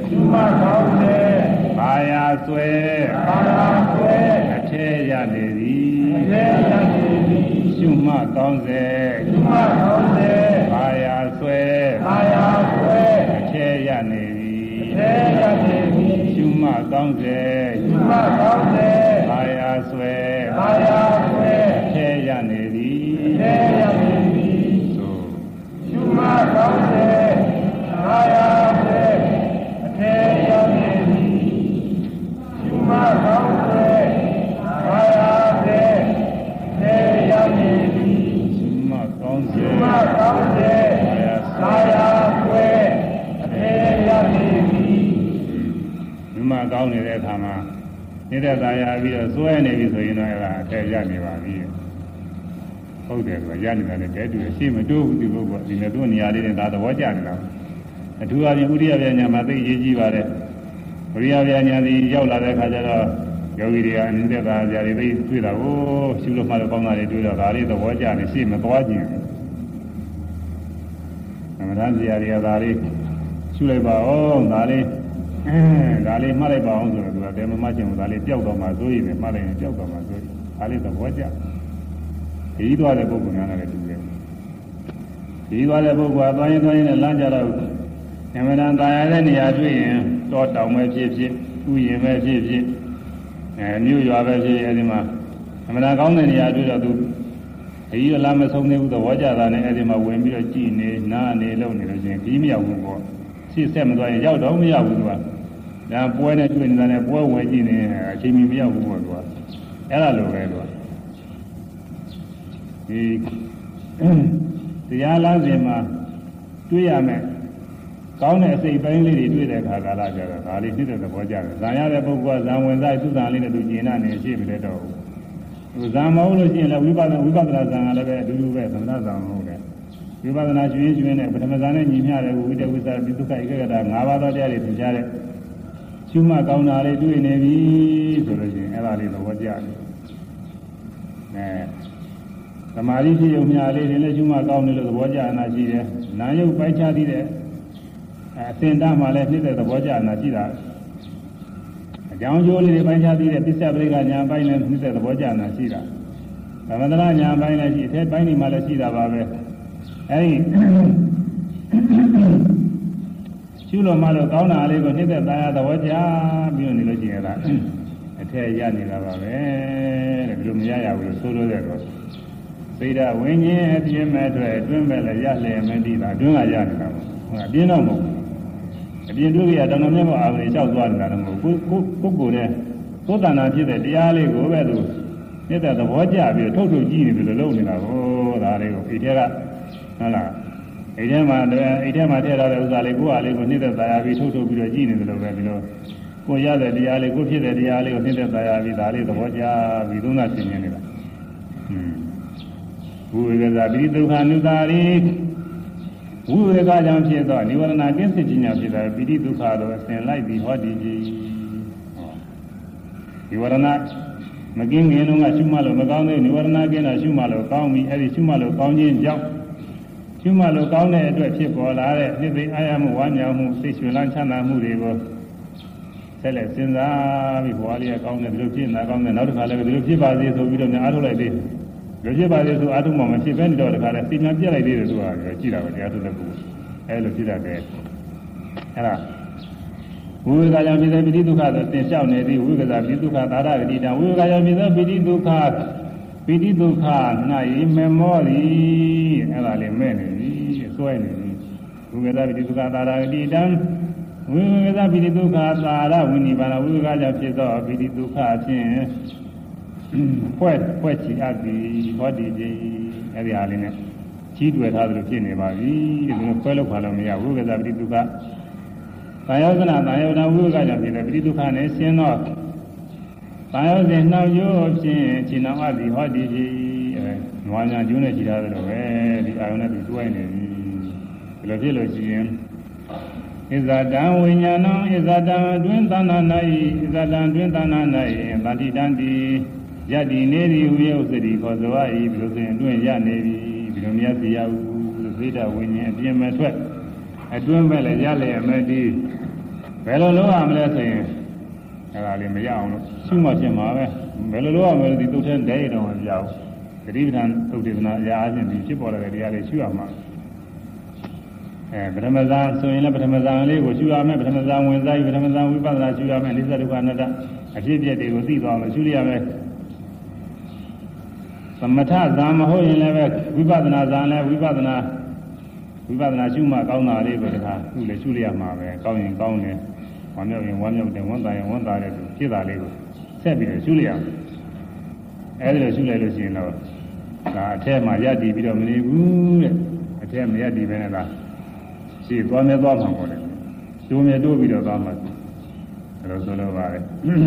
ပါရဆွဲအထဲရနေသည်ရှုမှကောင်းစေပါရဆွဲအထဲရနေသည်ရှုမှကောင်းစေပါရဆွဲသာယာဆွဲထဲရနေသည်ထဲရနေသည်သို့ရှုမှတ်ကောင်းစေသာယာဆွဲအထဲရနေသည်ရှုမှတ်ကောင်းစေသာယာဆွဲအထဲရနေသည်ရှုမှတ်ကောင်းစေရှုမှတ်ကောင်းစေသာယာဆွဲအထဲရနေသည်ရှုမှတ်ကောင်းနေတဲ့အခါမှာနေတဲ့သာယာပြီးတော့စွဲနေပြီဆိုရင်တော့အဲ့ဒါအထက်ရနေပါပြီဟုတ်တယ်ဆိုရနေတာလည်းတဲတူရှေ့မတိုးဘူးဒီပုဂ္ဂိုလ်ဒီမဲ့သူ့နေရာလေးနဲ့ဒါသဘောကျနေတာအထူးအပြင်ဥရိယဗျာညာမှာသိရေးကြီးပါတယ်ဥရိယဗျာညာဒီရောက်လာတဲ့အခါကျတော့ယောဂီတွေကအနည်းသက်သာကြတွေသိတွေ့တာကိုရှုလို့မှတော့ကောင်းတာတွေတွေ့တော့ဒါလေးသဘောကျနေရှေ့မသွားခြင်းသမထဇာတွေကဒါလေးရှုလိုက်ပါဦးဒါလေးဒါလေးမှတ်လိုက်ပါအောင်ဆိုတော့သူကတဲမမှတ်ချင်ဘူးဒါလေးပျောက်တော့မှဆိုရင်မှတ်လိုက်ရင်ပျောက်တော့မှဆိုရင်ဒါလေးသဘောကျခရီးသွားတဲ့ပုဂ္ဂိုလ်များလည်းတူတယ်ခရီးသွားတဲ့ပုဂ္ဂိုလ်ကသွားရင်နဲ့လမ်းကြတော့အမှန်တန်ตายရတဲ့နေရာတွေ့ရင်တော့တောင်ပဲဖြစ်ဖြစ်ဥယျာဉ်ပဲဖြစ်ဖြစ်မြို့ရွာပဲဖြစ်အဲဒီမှာအမှန်တန်ကောင်းတဲ့နေရာတွေ့တော့သူခရီးလမ်းမဆုံးသေးဘူးသဘောကျတာနဲ့အဲဒီမှာဝင်ပြီးတော့ကြည်နေနားနေလုံနေလို့ချင်းခရီးမရောက်ဘူးပေါ့ရှေ့ဆက်မသွားရင်ရောက်တော့မရဘူးသူကဒါပွဲနဲ့တွေ့နေတာနဲ့ပွဲဝင်ကြည့်နေအချိန်မီမရောက်ဘူးပေါ့သူကအဲ့ဒါလိုပဲသူကဒီတရားလားစဉ်မှာတွေ့ရမယ်ကောင်းတဲ့အစိတ်ပိုင်းလေးတွေတွေ့တဲ့အခါကာလကျတော့ဒါလေးဖြစ်တဲ့သဘောကျတယ်ဇာရတဲ့ပုဂ္ဂိုလ်ကဇာဝင်စားသူ့ဇာလေးနဲ့သူကျင်နာနေရှိပြီတဲ့တော့သူဇာမဟုတ်လို့ရှိရင်လည်းဝိပဿနာဇာကလည်းပဲအတူတူပဲသမဏဇာမဟုတ်တယ်ဝိပဿနာကျွင်းနဲ့ပထမဇာနဲ့ညီမျှတဲ့ဝိတဝိသပိဒုက္ခဧကဂတ၅ပါးသောတရားတွေသင်ကြားတဲ့ရှုမှတ်ကောင်းတာလေးတွေ့နေပြီဆိုလို့ရှိရင်အဲ့ဒါလေးသဘောကျတယ်သမာဓိဖြစ်ုံများလေးတွေလည်းရှုမှတ်ကောင်းတယ်လို့သဘောကျနာရှိတယ်နာယုတ်ပိုင်းခြားသေးတဲ့အသင်္ဍမှလည်းဖြစ်တဲ့သဘောကျနာရှိတာအကြောင်းကျိုးလေးတွေပိုင်းခြားသေးတဲ့ပစ္စယပရိက္ခညာပိုင်းလည်းဖြစ်တဲ့သဘောကျနာရှိတာသမထညာပိုင်းလည်းရှိအထက်ပိုင်းတွေမှာလည်းရှိတာပါပဲအဲဒီရှုလို့မှတော့ကောင်းတာလေးကိုနှိမ့်သက်သားရသဘောကျပြီးတော့နေလို့ရှိရင်လားအထက်ရနေတာပါပဲတဲ့ဒီလိုမရရဘူးလို့ဆိုလို့တဲ့တော့သိတာဝိညာဉ်အပြင်းမဲ့အတွက်အတွင်းမဲ့လည်းရလျက်မသိတာအတွင်းကရနေတာပေါ့ဟုတ်အပြင်းတော့မဟုတ်ဘူးအပြင်းတွေ့ရတောင်တော်မြတ်အာရုံလျှောက်သွားနေတာတော့မဟုတ်ဘူးကိုယ်နဲ့ကိုယ်တဏ္ဍာဖြစ်တဲ့တရားလေးကိုပဲသူနှိမ့်သက်သဘောကျပြီးထုတ်ထုတ်ကြည့်နေတယ်လို့လုပ်နေတာကိုဒါလေးကိုအိတ်ထဲကဟုတ်လားအိတ်ထဲမှာထည့်ထားတဲ့ဥစ္စာလေးကိုယ်အားလေးကိုနှိမ့်သက်သာယာပြီးထုတ်ထုတ်ပြီးတော့ကြည့်နေတယ်လို့ပဲဒီလိုကိုရတဲ့တရားလေးကိုဖြစ်တဲ့တရားလေးကိုနှိမ့်သက်သာယာပြီးဒါလေးသဘောကျပြီးသုံးသပ်ရှင်းနေနေတာဝိဝေကသာပိဒုက္ခနုတာရိဝိဝေကကြောင့်ဖြစ်သောနိဝရဏကင်းစစ်ခြင်းကြောင့်ဖြစ်သောပိဋိဒုက္ခတို့အစဉ်လိုက်ပြီးဟောတည်ခြင်းနိဝရဏမကင်းငင်လုံးကရှုမှလို့မကောင်းတဲ့နိဝရဏကင်းတာရှုမှလို့ကောင်းပြီအဲဒီရှုမှလို့ကောင်းခြင်းကြောင့်ရှုမှလို့ကောင်းတဲ့အတွက်ဖြစ်ပေါ်လာတဲ့နှစ်သိအာရမှုဝါမြောက်မှုစိတ်ရွှင်လန်းချမ်းသာမှုတွေကိုဆက်လက်စဉ်းစားပြီးဘဝလေးကကောင်းတယ်ဒီလိုဖြစ်နေတာကောင်းတယ်နောက်တစ်ခါလည်းဒီလိုဖြစ်ပါစေဆိုပြီးတော့အားထုတ်လိုက်သေးတယ်ဒီလိုဖြစ်ပါစေဆိုအားထုတ်မှမဖြစ်ဘဲနေတော့တစ်ခါလည်းစီမံပြတ်လိုက်သေးတယ်ဆိုတာကြည့်တာပဲတရားထုတ်တဲ့ပုဂ္ဂိုလ်အဲလိုဖြစ်တတ်တယ်အဲ့ဒါဝိဝေကကြောင့်ဖြစ်တဲ့ပိဋိဒုက္ခဆိုသင်လျှောက်နေသည်ဝိဝေကပိဋိဒုက္ခသာရဂတိတံဝိဝေကကြောင့်ဖြစ်တဲ့ပိဋိဒုက္ခပိဋိဒုက္ခ၌မမောသည်အဲ့ဒါလေးမဲ့နေပြီအစွဲနေပြီဝိဝေကပိဋိဒုက္ခသာရဂတိတံဝိဝေကပိဋိဒုက္ခသာရဝိနိဗ္ဗာန်ဝိဝေကကြောင့်ဖြစ်သောပိဋိဒုက္ခဖြင့်ဖွဲ့ချီအပ်သည်ဟောဒီကြီးအဲ့ဒီဟာလေးနဲ့ကြီးတွေ့ထားသလိုဖြစ်နေပါပြီဒီလိုခွဲလို့ခါလို့မရဝိဝေကပိဋိဒုက္ခသာယောဇနာသာယောနာဝိဝေကကြောင့်ဖြစ်တဲ့ပိဋိဒုက္ခနဲ့ရှင်းသောသာယောဇဉ်နှောက်ရိုးဖြင့်ခြေနှောက်အပ်သည်ဟောဒီကြီးနွားညာကျိုးနဲ့ကြည်ထားသလိုပဲဒီအာယုန်နဲ့သူတွဲနေပြီဒီလိုဖြစ်လို့ရှိရင်ဣဇာတံဝိညာဏံဣဇာတံအတွင်းသဏ္ဍာန်၌ဣဇာတံအတွင်းသဏ္ဍာန်၌ဗန္တိတံတိယတ္တိနေသည်ဝိယုစတိခေါ်စွာ၏ဒီလိုဆိုရင်အတွင်းရနေပြီဒီလိုမရစီရဘူးလို့သိတာဝိညာဉ်အပြင်းမဲ့ထွက်အတွင်းမဲ့လည်းရလျက်မဲ့ဒီဘယ်လိုလုပ်ရမလဲဆိုရင်အဲ့ဒါလေးမရအောင်လို့ရှုမှဖြစ်မှာပဲဘယ်လိုလုပ်ရမလဲဒီသုတ်ထဲဒဲရတော့မပြောင်းသတိပဋ္ဌာန်သုတ်တေသနာအရာအချင်းဖြစ်ပေါ်တဲ့တရားလေးရှုရမှာပထမဇာဆိုရင်လည်းပထမဇာလေးကိုရှုရမယ်ပထမဇာဝင်စားပြီးပထမဇာဝိပဿနာရှုရမယ်အနိစ္စဒုက္ခအနတ္တအဖြစ်အပျက်တွေကိုသိသွားလို့ရှုရမယ်သမထဇာမဟုတ်ရင်လည်းပဲဝိပဿနာဇာလည်းဝိပဿနာရှုမှကောင်းတာလေးပဲတခါခုလည်းရှုရမှာပဲကောင်းရင်ကောင်းတယ်ဝမ်းမြောက်ရင်ဝမ်းမြောက်တယ်ဝန်တာရင်ဝန်တာတယ်သူဖြစ်တာလေးကိုဆက်ပြီးတော့ရှုရအောင်အဲဒီလိုရှုလိုက်လို့ရှိရင်တော့ဒါအထက်မှာရည်တည်ပြီးတော့မနေဘူးတဲ့အထက်မရည်တည်ပဲနဲ့လားရှေ့သွားမြဲသွားမှာပေါ့လေကျိုးမြဲတိုးပြီးတော့သွားမှာအဲလိုဆိုလိုပါတယ်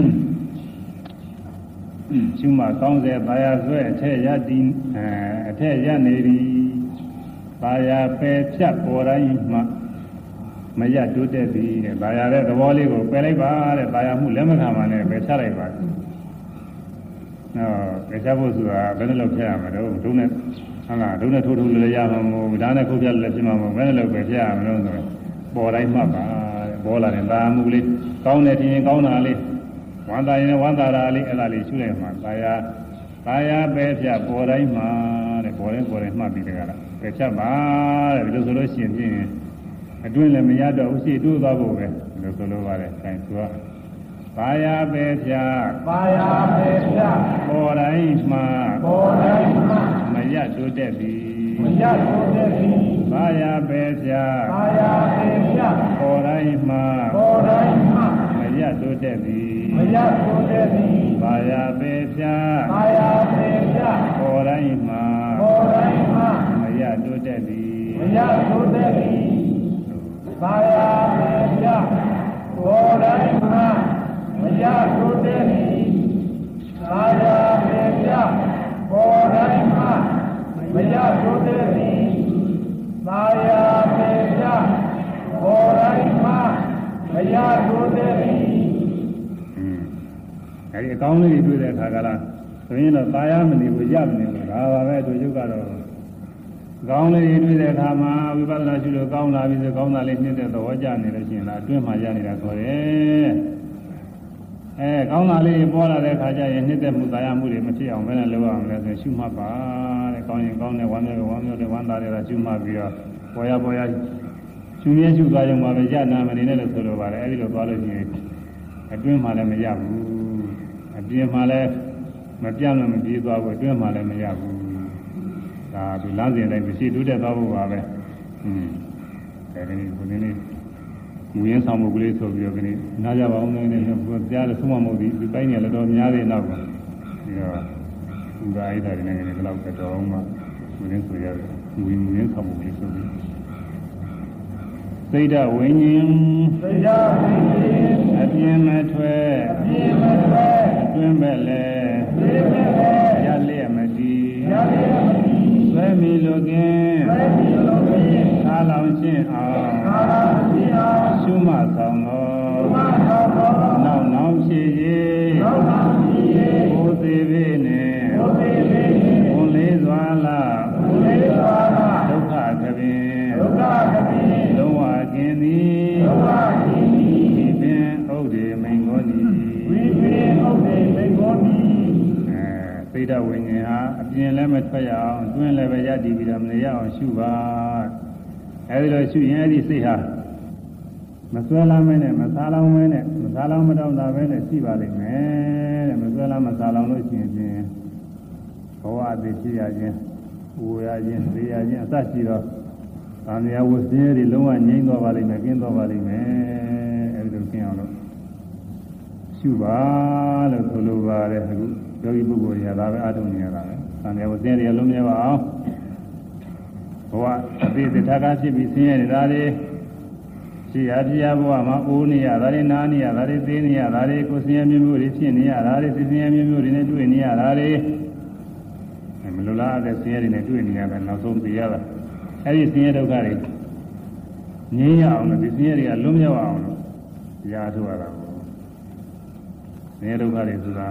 ရှုမှကောင်းစေပါရဆွဲအထက်ရတည်အထက်ရနေပြီပါရပယ်ဖြတ်ပေါ်တိုင်းမှမရတိုးတက်ပြီတဲ့ပါရတဲ့သဘောလေးကိုပယ်လိုက်ပါတဲ့ပါရမှုလက်မခံပါနဲ့ပယ်ချလိုက်ပါနော်ပယ်ချဖို့ဆိုတာဘယ်နဲ့လောက်ဖြတ်ရမှာတော့ဒုနဲ့ဟုတ်လားဒုနဲ့ထိုးထိုးလည်းရမှာမဟုတ်ဘူးဒါနဲ့ခုတ်ပြလည်းဖြစ်မှာမဟုတ်ဘယ်နဲ့လောက်ပဲဖြတ်ရမှာလို့ဆိုပေါ်တိုင်းမှပါတဲ့ပေါ်လာတဲ့ပါမှုလေးကောင်းတယ်ထင်ရင်ကောင်းတာလေးဝန္တာရင်ဝန္တာရာလေးအဲ့ဒါလေးရှုလိုက်မှာပါရပဲဖြတ်ပေါ်တိုင်းမှာတဲ့ပေါ်တိုင်းမှတ်ပြီးတကလားပဲဖြတ်ပါတဲ့ဒီလိုဆိုလို့ရှိရင်အတွင်းလည်းမရတော့ဘူးရှိတိုးသွားဖို့ပဲဒီလိုဆိုလိုပါတယ်အဲဆိုတော့ပါရပဲဖြတ်ပေါ်တိုင်းမှာမရတိုးတက်ပြီပါရပဲဖြတ်ပေါ်တိုင်းမှာမရတိုးတက်ပြီပါရပဲဖြတ်ပေါ်တိုင်းမှာမရတိုးတက်ပြီပါရမေပြဘောတိုင်းမှာမရထိုးတဲ့ပါရမေပြဘောတိုင်းမှာမရထိုးတဲ့ပါရမေပြဘောတိုင်းမှာမရထိုးတဲ့အဲဒီအကောင်းလေးတွေတွေ့တဲ့အခါကလားဆိုရင်တော့ပါရမနေဘူးရမနေဘူးဒါပါပဲတို့ယုတ်ကတော့ကောင်းလေးတွေ့တဲ့အခါမှာဝိပဿနာရှုလို့ကောင်းလာပြီဆိုကောင်းတာလေးနှိမ့်တဲ့သဘောကျနေလို့ရှိရင်လားအတွင်းမှာရနေတာဆိုတယ်ကောင်းတာလေးပေါ်လာတဲ့အခါကျရင်နှိမ့်တဲ့မှုသာယာမှုတွေမဖြစ်အောင်ဘယ်နဲ့လုပ်အောင်လဲဆိုရှုမှတ်ပါတဲ့ကောင်းရင်ကောင်းတယ်ဝမ်းမြောက်ဝမ်းမြောက်တယ်ဝမ်းသာတယ်ကရှုမှတ်ပြီးတော့ပေါ်ရရှုမြဲရှုသွားကြမှာပဲရနာမနေနဲ့လို့ဆိုလိုပါတယ်အဲဒီလိုသွားလို့ရှိရင်အတွင်းမှာလည်းမရဘူးအပြင်မှာလည်းမပြန့်လို့မပြေးသွားဘူးအတွင်းမှာလည်းမရဘူးဒါဒီလမ်းစဉ်တိုင်းမရှိတိုးတက်သွားဖို့ပါပဲအဲဒီနေ့ကိုနေ့မူရင်းဆောင်မှုကလေးဆိုပြီးတော့ဒီနားကြပါအောင်လည်းကြားလို့ဆုံးမမဟုတ်ဒီပိုင်းနေလည်းတော့များသေးတော့ပြီးတော့ဥဒါအိဒါတွေနဲ့လည်းတော့တော်အောင်မှမူရင်းဆိုရတယ်မူရင်းဆောင်မှုကလေးဆိုပြီးစိတ်ဓာဝိညာဉ်အပြင်းမထွက်အတွင်းမဲ့လဲရလျက်မတည်ဆွဲမီလိုကင်းအားလောင်ခြင်းအောင်ရှုမှတ်ဆောင်သောနောက်ဖြစ်၍ကိုယ်သေးပေနဲ့ဝန်လေးစွာလားဒုက္ခကပင်လုံးဝကင်းသည်ဒီပင်ဥဒိမိန်ကောနီစိတ်ဓာတ်ဝိညာဉ်ဟာအပြင်လည်းမထွက်ရအောင်အတွင်းလည်းပဲရည်တည်ပြီးတော့မနေရအောင်ရှုပါအဲဒီလိုရှုရင်အဲဒီစိတ်ဟာမဆွဲလာမဲနဲ့မစားလောင်းမဲနဲ့မစားလောင်းမတောင်းတာပဲနဲ့ရှိပါလိမ့်မယ်တဲ့မဆွဲလာမစားလောင်းလို့ရှိရင်ဘဝအသေးဖြစ်ရခြင်းဝေရခြင်းသိရခြင်းအစရှိတော့သံဃာဝဆင်းရဲတွေလုံးဝငြိမ်းသွားပါလိမ့်မယ်ကင်းသွားပါလိမ့်မယ်အဲဒီလိုကင်းအောင်လို့ရှုပါလို့ဆိုလိုပါတယ်အခုယောဂီပုဂ္ဂိုလ်တွေကဒါပဲအားထုတ်နေရတာပဲ။သံဃာဝဆင်းရဲတွေလုံးမြဲပါအောင်။ဘဝအသေးသထာကဖြစ်ပြီးဆင်းရဲနေတာတွေရှိရပြရဘဝမှာအိုးနေရတာတွေနားနေရတာတွေသိနေရတာတွေကိုဆင်းရဲမျိုးတွေဖြစ်နေရတာတွေဆင်းရဲမျိုးတွေနဲ့တွေ့နေရတာတွေမလိုလားတဲ့ဆင်းရဲတွေနဲ့တွေ့နေရတယ်နောက်ဆုံးသိရတာ။အဲဒီဆင်းရဲဒုက္ခတွေငြိမ်းရအောင်လို့ဒီဆင်းရဲတွေကလုံးမြဲအောင်လို့တရားထုတ်ရတာကိုဆင်းရဲဒုက္ခတွေဆိုတာ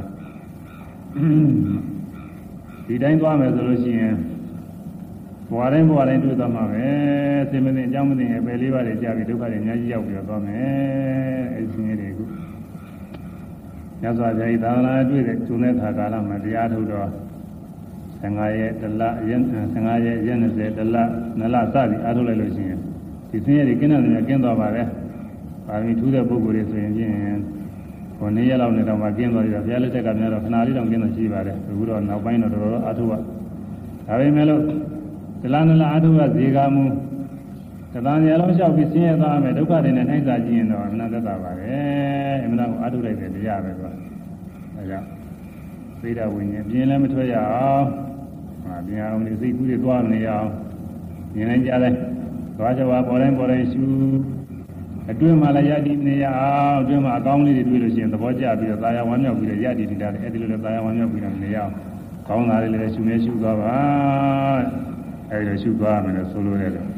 ဒီတိုင်းသွားမယ်ဆိုလို့ရှိရင်ဘဝတိုင်းတွေ့သွားမှာပဲစိတ်မသိအကြောင်းမသိရင်ပဲလေးပါးတွေကြာပြီးဒုက္ခတွေအများကြီးရောက်ပြီးတော့သွားမယ်အဲဒီဆင်းရဲတွေကိုညဇာကြိုင်သာသနာတွေ့တဲ့ကျုံတဲ့ခါကာလမှာတရားထုတ်တော့15ရက်တလ15ရက်ရက်20တလနလစသည်အားထုတ်လိုက်လို့ရှိရင်ဒီဆင်းရဲတွေကင်းတဲ့နေရာကင်းသွားပါပဲ။ပါမီထူးတဲ့ပုဂ္ဂိုလ်တွေဆိုရင်ဖြင့်ဘကိုနေရလောက်နေတော့မှကင်းသွားပြီတော့ဘုရားလက်ထက်ကများတော့ခဏလေးတော့ကင်းတော့ရှိပါတယ်အခုတော့နောက်ပိုင်းတော့တော်တော်အထုကဒါပေမဲ့လို့ဒလနလအထုကဇေကမှုတသံရလုံးလျှောက်ပြီးဆင်းရဲသွားမယ်ဒုက္ခတွေနဲ့နှိုင်းစာကြည့်ရင်တော့အနတ္တပါပဲအမှန်တော့အထုလိုက်တယ်တရားပဲကွာဒါကြောင့်သိတာဝိညာဉ်ပြင်းလည်းမထွက်ရအောင်ပြင်းအောင်ဒီစိတ်ကူးတွေသွားနေအောင်မြင်နိုင်ကြတယ်သွားကြပါပေါ်တိုင်းရှူအတွင်းမှာလည်းယတည်နေရအောင်အတွင်းမှာအကောင်းလေးတွေတွေ့လို့ရှိရင်သဘောကျပြီးတော့သာယာဝမ်းမြောက်ပြီးတော့ယတည်နေတာလည်းအဲ့ဒီလိုလည်းသာယာဝမ်းမြောက်ပြီးတော့နေရအောင်ကောင်းတာလေးလည်းရှူနေရှူသွားပါအဲ့ဒီလိုရှုသွားမယ်လို့ဆိုလိုတယ်လို့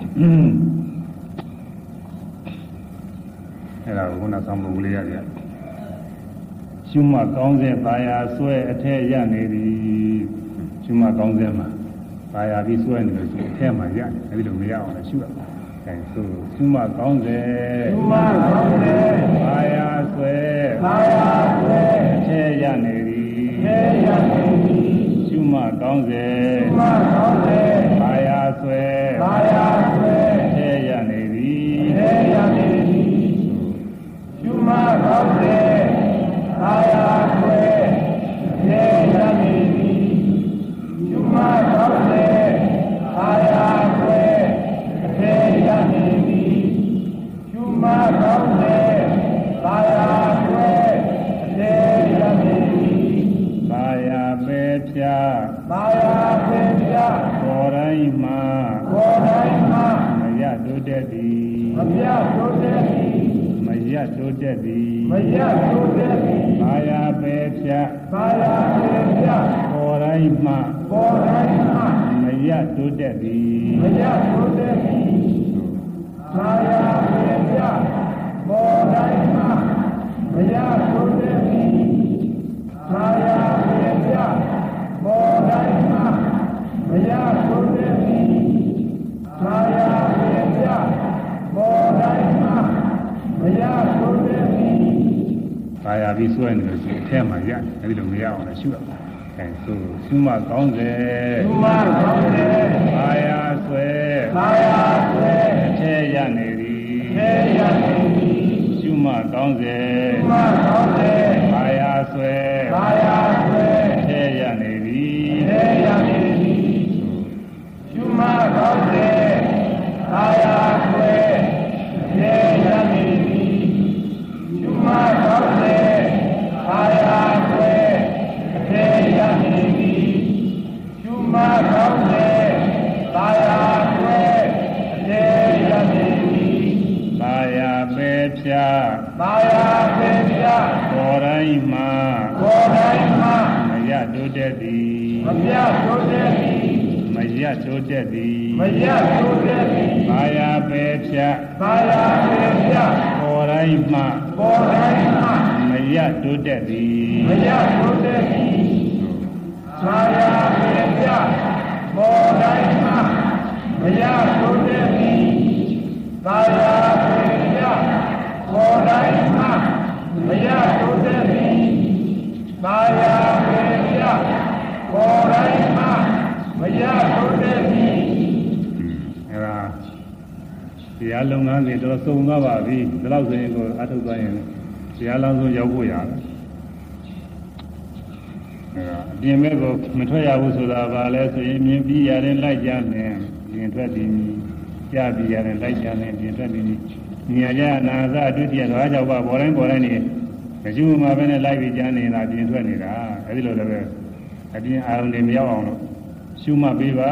အဲ့ဒါကခုနဆောင်းပုဂ္ဂလေးရတယ်ရှုမှကောင်းတဲ့သာယာဆွဲအထက်ရနေသည်ရှုမှကောင်းတဲ့မှာသာယာပြီးဆွဲနေလို့အထက်မှာရတယ်အဲ့ဒီလိုမရအောင်လည်းရှုရအောင်အဲဆိုရှုမှကောင်းတဲ့သာယာဆွဲအထက်ရနေသည်ရှုမှကောင်းတဲ့သာယာဆွဲထဲရနေသည်ရှုမှကောင်းတဲ့သာယာဆွဲထဲရနေသည်ရှုမှကောင်းတဲ့သာယာဆွဲထဲရနေသည်ရှုမှကောင်းတဲ့သာယာဆွဲထဲရနေသည်သာယာပဲဖြာသာယာပဲဖြာပေါ်တိုင်းမှာမရတိုးတက်သည်မရတိုးတက်သည်သာယာပဲဖြာပေါ်တိုင်းမှာမရတိုးတက်သည်သာယာပဲဖြာပေါ်တိုင်းမှာမရတိုးတက်သည်သာယာပဲဖြာပေါ်တိုင်းမှာမရတိုးတက်သည်သာယာပဲဖြာပေါ်တိုင်းမှာမရတိုးတက်သည်သာယာပြီးဆွဲနေလို့ရှိရင်အထက်မှာရတယ်အဲ့ဒီလိုမရအောင်လည်းရှုရအောင်အဲဆိုရှုမှကောင်းတယ်သာယာဆွဲအထက်ရနေသည်ရှုမှကောင်းတယ်သာယာဆွဲအထက်ရနေသည်ရှုမှကောင်းတယ်သာယာဆွဲအထက်ရနေသည်ရှုမှကောင်းတယ်သာယာဆွဲအထက်ရနေသည်ရှုမှကောင်းတယ်သာယာဆွဲအထက်ရနေသည်သာယာပဲဖြာပေါ်တိုင်းမှာမရတိုးတက်သည်သာယာပဲဖြာပေါ်တိုင်းမှာမရတိုးတက်သည်သာယာပဲဖြာပေါ်တိုင်းမှာမရတိုးတက်သည်သာယာပဲဖြာပေါ်တိုင်းမှာမရတိုးတက်သည်သာယာပဲဖြာပေါ်တိုင်းမှာမရတိုးတက်သည်အဲ့ဒါတရားလုပ်ငန်းတွေတော့စုံသွားပါပြီဒီလောက်ဆိုရင်ကိုအထုတ်သွားရင်တရားလောင်းဆုံးရောက်ဖို့ရတယ်အပြင်ဘက်ကိုမထွက်ရဘူးဆိုတာပါလဲဆိုရင်မြင်ပြီးရတယ်လိုက်ကြတယ်ပြင်ထွက်ပြီးကြားပြီးရတယ်လိုက်ကြတယ်ပြင်ထွက်ပြီးမြင်ရနာသအတွေ့အကြုံတော့အကြောက်ပါပေါ်တိုင်းနေမရှိမှပဲနဲ့လိုက်ပြီးကြားနေတာပြင်ထွက်နေတာအဲဒီလိုလည်းပဲအပြင်အာရုံတွေမရောက်အောင်လို့ရှုမှတ်ပေးပါ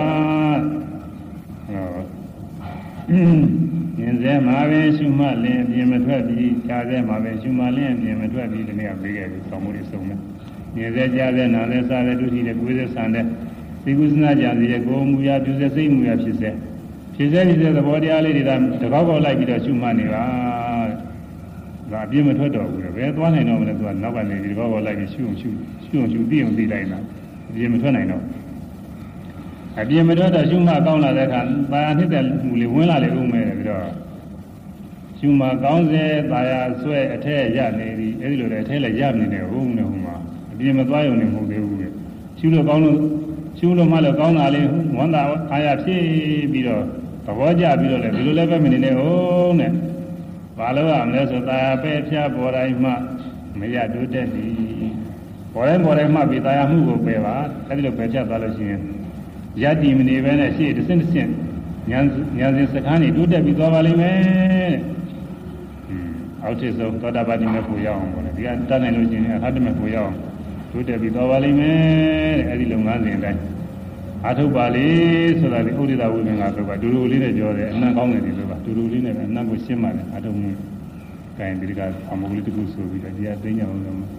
မြင်စေမှာပဲရှုမှတ်လင်းပြင်မထွက်ပြီးကြားစေမှာပဲရှုမှတ်လင်းပြင်မထွက်ပြီးဒီနေ့ကပေးခဲ့ပြီးဆောင်းမှုတွေစုံတယ်မြင်စေကြားစေနာစေစားစေဒုတိယကိုယ်စေဆန်တဲ့သိကုသနာကြံစီတဲ့ကိုယ်မူရပြုစေစိတ်မူရဖြစ်စေသဘောတရားလေးတွေဒါတကောက်ကောက်လိုက်ပြီးတော့ရှုမှတ်နေပါဒါအပြည့်မထွက်တော့ဘူးလေဘယ်သွားနိုင်တော့မလဲသူကနောက်ကနေဒီတကောက်ကောက်လိုက်ပြီးရှုသိအောင်သိလိုက်တာအပြည့်မထွက်နိုင်တော့အပြည့်မထွက်တော့ရှုမှတ်ကောင်းလာတဲ့အခါပါရနှစ်တဲ့မူလေးဝင်လာလေဦးမယ်ပြီးတော့ရှုမှတ်ကောင်းစေပါရဆွဲအထက်ရနေသည်အဲဒီလိုလေအထက်လည်းရနေတယ်ဟုတ်နေဟိုမှာအပြည့်မသွားရုံနဲ့မဟုတ်သေးဘူးလေရှုလို့ကောင်းလို့ရှုလို့မှလည်းကောင်းတာလေးဝမ်းသာအားရဖြစ်ပြီးတော့သဘောကျပြီးတော့လေဒီလိုလည်းပဲမနေနဲ့ဟုတ်နဲ့ဘာလို့ရမလဲဆိုသာပဲဖြာပေါ်တိုင်းမှမမရတိုးတက်သည်ပေါ်တိုင်းမှပြီးတရားမှုကိုပယ်ပါအဲဒီလိုပယ်ဖြတ်သွားလို့ရှိရင်ယတ္တိမနေပဲနဲ့ရှေ့တစ်ဆင့်ဉာဏ်စဉ်စကားနေတိုးတက်ပြီးသွားပါလိမ့်မယ်အောက်ထစ်ဆုံးသောတာပတိမေဖို့ရအောင်ပေါ့လေဒီကတတ်နိုင်လို့ရှိရင်အရဟတမေဖို့ရအောင်တိုးတက်ပြီးသွားပါလိမ့်မယ်တဲ့အဲဒီလုပ်ငန်းစဉ်တိုင်းအာထုပ်ပါလေဆိုတာဒီဥဒိတာဝိပင်္ဂဆိုပါဒူဒူလေးနဲ့ပြောတယ်အနံ့ကောင်းတယ်ဒီလိုပါဒူဒူလေးနဲ့ပဲအနံ့ကိုရှင်းပါလေအာထုပ်မှုကိုင်ဒီကအမုဂလိတခုဆိုပြီးတော့ဒီကသိညာအောင်လို့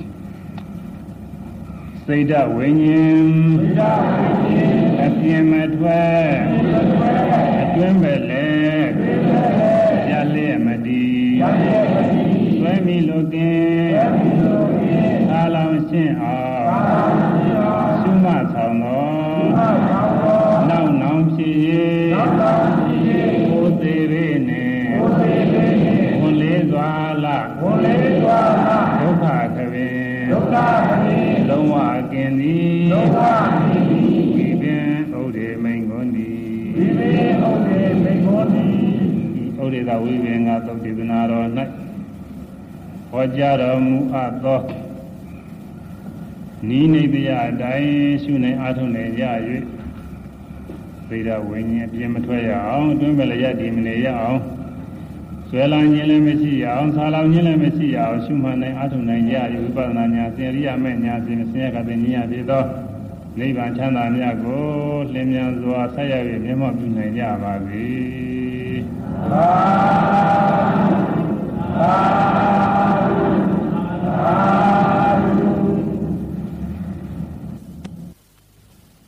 စိတ်ဓာဝိညာဉ်အပြင်းမထွက်အတွင်းပဲလေရလျက်မတည်ဆွဲမိလို့ကင်းသာလောင်ရှင်းအောင်ရှုမှတ်ဆောင်တော်နောက်နောင်ဖြစ်၍ကိုယ်သေးရနဲ့ဝန်လေးစွာလားဒုက္ခခပင်လုံးဝကင်းသည်ဝိပင်ဥဒေမိန်ခွန်သည်ဥဒေသာဝိပင်ကသုတ်ဒေသနာတော်၌ဟောကြားတော်မူအပ်သောနိနေတရားအတိုင်းရှုနိုင်အားထုတ်နိုင်ကြ၍သိရဝိညာဉ်အပြင်းမထွက်ရအောင်အတွင်းပဲလည်းရတည်မနေရအောင်ဆွဲလောင်ခြင်းလည်းမရှိရအောင်ဆာလောင်ခြင်းလည်းမရှိရအောင်ရှုမှတ်နိုင်အားထုတ်နိုင်ကြ၍ဝိပဿနာဉာဏ်သင်ရိယမဲ့ဉာဏ်စဉ်ဆင်းရဲကတဲ့ဉာဏ်ဖြစ်သောနိဗ္ဗာန်ချမ်းသာမြတ်ကိုလင်းမြန်စွာဆက်ရ၍မျက်မှောက်ပြုနိုင်ကြပါစေ။